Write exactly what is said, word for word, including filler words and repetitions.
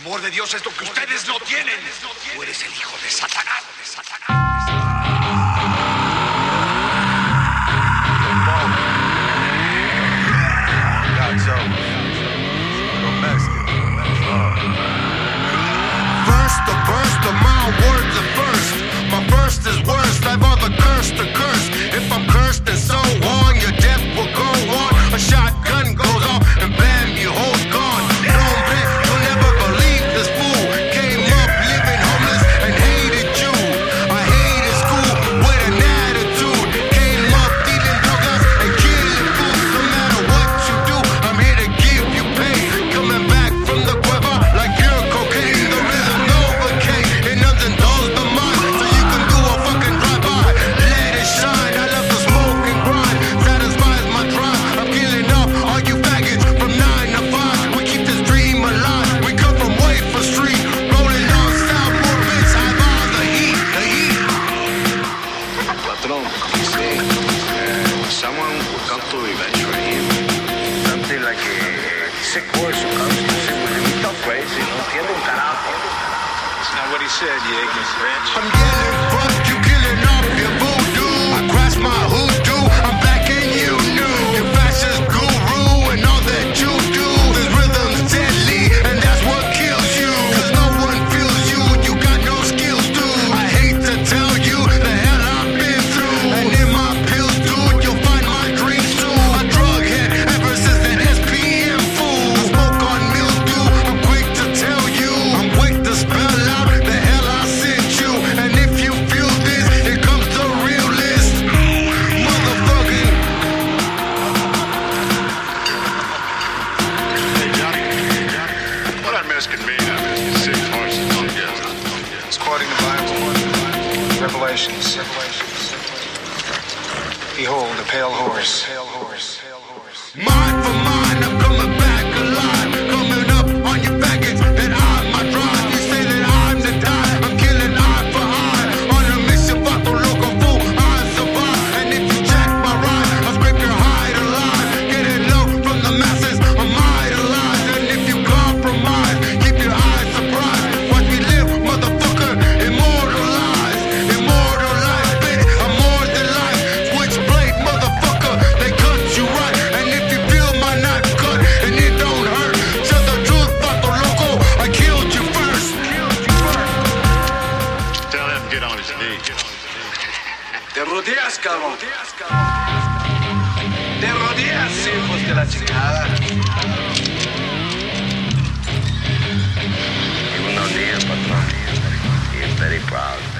amor de Dios, es lo que ustedes no tienen. Tú eres el hijo de Satanás, de Satanás. First the burst of my words the first. My first is worst. I've all the curse to curse. If I'm cursed and so on, your death will go on. A shotgun goes off and bam, you hold gone. Don't bet, you'll never believe this fool came up living homeless and hated you. I hated school with an attitude. Came up dealing drugs and killing fools. No matter what you do, I'm here to give you pain. Coming back from the cueva like pure cocaine. The rhythm Novocaine, it numbs and dulls the mind, so you can do a fucking drive-by. Let it shine. I love the smoke and grind, satisfies my drive. I'm killing off all you faggots from nine to five. We keep this dream alive. We come from Wafer Street, rolling down South Movements. Have all the heat, the heat. Patron, sí. Uh, someone will come to eventually him. Something like a sick horse who comes to sit with him. He's not crazy, no entiende un carajo. That's not what he said, you ignorant wretch. I'm yelling, fuck you, killing off your voodoo. I crash my hoodoo, I'm back and you knew. Your fascist guru and all that you do. This rhythm's deadly and that's what kills you. Cause no one feels you, you got no skills, dude. I hate to tell you the hell I've been through. And in my pills, dude, you'll find my dreams too. A drug head ever since that S P M fool. I smoke on mildew, I'm quick to tell you. I'm quick to spell out the hell I sent you. And if you feel this, here comes the real list. Motherfucking. Hey, Johnny. What I'm asking me, I'm asking sick horses. It's quoting the Bible, Revelations. Revelations. Behold, a pale horse. Pale horse. Pale horse. Mind for mine, I'm coming back alive. Coming up on your faggots that I'm my drive. You say that I'm the die. I'm killing eye for eye. On a mission, vato loco fool, I survive. And if you check my ride, I'll scrape your hide alive. Getting low from the masses, I'm idolized. And if you compromise, keep your eyes surprised. Watch me live, motherfucker, immortalized. Immortalized, bitch, I'm more than life. Switchblade, motherfucker, they cut you right. And if you feel my knife cut and it don't hurt, tell the truth, vato loco, I killed you first. Tell him to get on his knees. Te rodeas, cabrón. Te rodeas, hijos de la chingada. You will not need, Patron. He is very proud.